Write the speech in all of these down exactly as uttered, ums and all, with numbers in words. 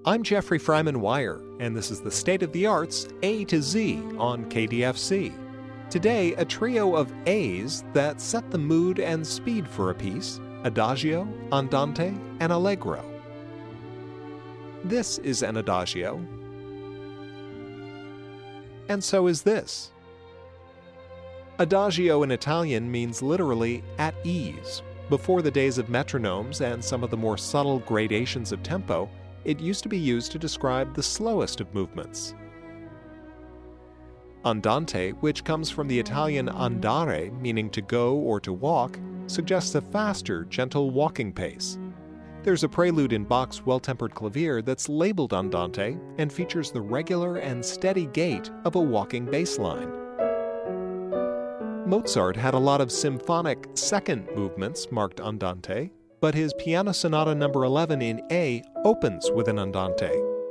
I'm Jeffrey Fryman Wire, and this is the State of the Arts A to Z on K D F C. Today, a trio of A's that set the mood and speed for a piece: Adagio, Andante, and Allegro. This is an Adagio, and so is this. Adagio in Italian means literally at ease. Before the days of metronomes and some of the more subtle gradations of tempo, it used to be used to describe the slowest of movements. Andante, which comes from the Italian andare, meaning to go or to walk, suggests a faster, gentle walking pace. There's a prelude in Bach's Well-Tempered Clavier that's labeled Andante and features the regular and steady gait of a walking bass line. Mozart had a lot of symphonic second movements marked Andante, but his Piano Sonata number eleven in A opens with an Andante.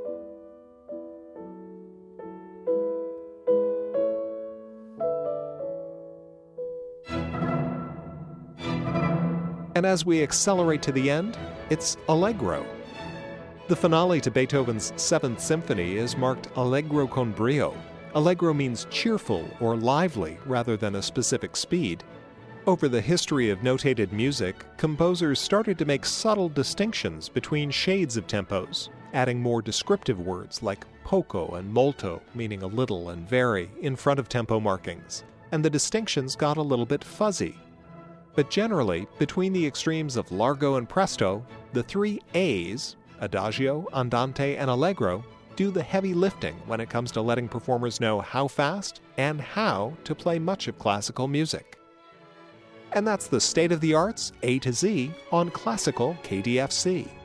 And as we accelerate to the end, it's Allegro. The finale to Beethoven's Seventh Symphony is marked Allegro con brio. Allegro means cheerful or lively rather than a specific speed. Over the history of notated music, composers started to make subtle distinctions between shades of tempos, adding more descriptive words like poco and molto, meaning a little and very, in front of tempo markings, and the distinctions got a little bit fuzzy. But generally, between the extremes of largo and presto, the three A's, Adagio, Andante, and Allegro, do the heavy lifting when it comes to letting performers know how fast and how to play much of classical music. And that's the State of the Arts A to Z on Classical K D F C.